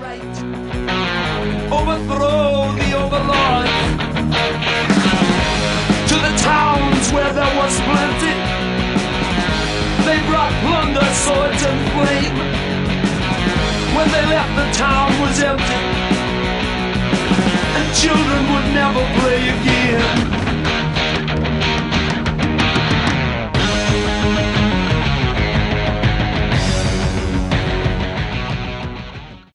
fight, overthrow the overlords. To the towns where there was plenty, they brought plunder, swords and flame. When they left, the town was empty, and children would never play again.